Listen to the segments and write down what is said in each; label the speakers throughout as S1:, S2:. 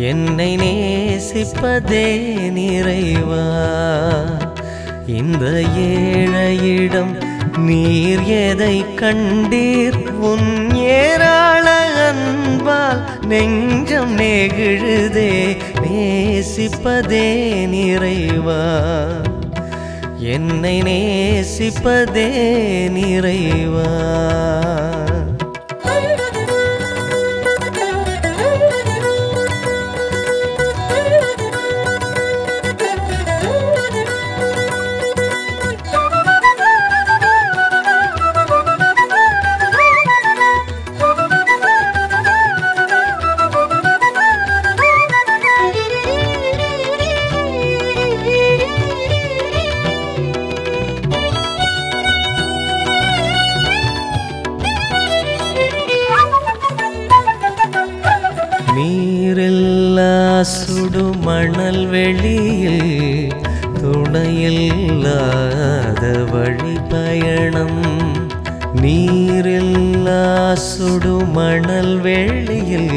S1: என்னை நேசிப்பதே நிறைவா. இந்த ஏழையிடம் நீர் எதை கண்டீர்? உன் ஏராள அன்பால் நெஞ்சம் நெகிழுதே. நேசிப்பதே நிறைவா, என்னை நேசிப்பதே நிறைவா. நீரில்லா சுடுமணல் வெளியில் துணையில்லாத வழி பயணம். நீரில்லா சுடுமணல் வெளியில்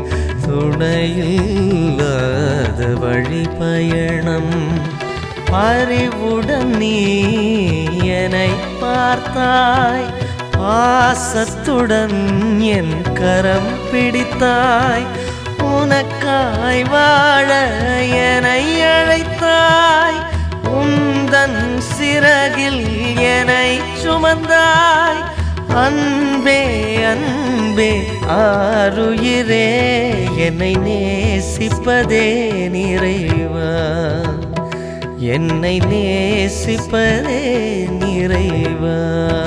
S1: துணையில்லாத வழி பயணம். அறிவுடன் நீ என்னை பார்த்தாய், பாசத்துடன் என் கரம் பிடித்தாய். உனக்காய் வாழ என்னை அழைத்தாய், உந்தன் சிறகில் என்னை சுமந்தாய். அன்பே அன்பே ஆருயிரே, என்னை நேசிப்பதே நிறைவா. என்னை நேசிப்பதே நிறைவா.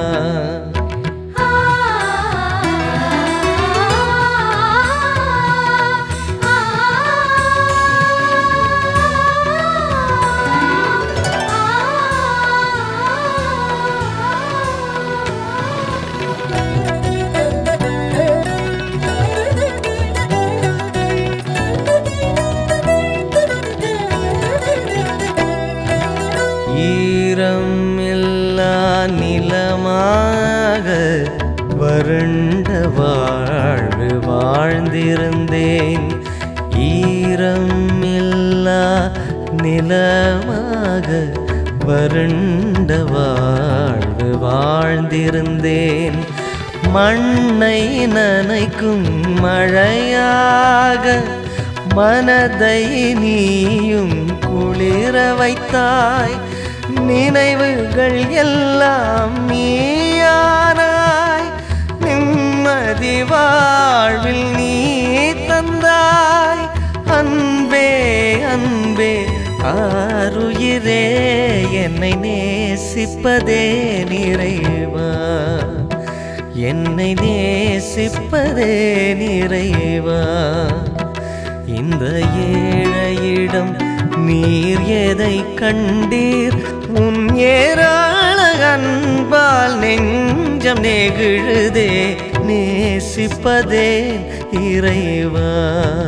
S1: ஈரம் இல்லா நிலமாக வறண்ட வாழ்வு வாழ்ந்திருந்தேன். ஈரம் இல்லா நிலமாக வறண்ட வாழ்வு வாழ்ந்திருந்தேன். மண்ணை நனைக்கும் மழையாக மனதை நீயும் குளிர வைத்தாய். நினைவுகள் எல்லாம் நீயானாய், நிம்மதி வாழ்வில் நீ தந்தாய். அன்பே அன்பே ஆருயிரே, என்னை நேசிப்பதே நிறைவா. என்னை நேசிப்பதே நிறைவா. இந்த ஏழையிடம் நீர் எதை கண்டீர்? உன் ஏராள அன்பால் நெஞ்சம் நெகிழுதே. நேசிப்பதே இறைவா,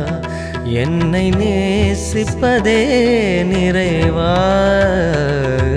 S1: என்னை நேசிப்பதே நிறைவா.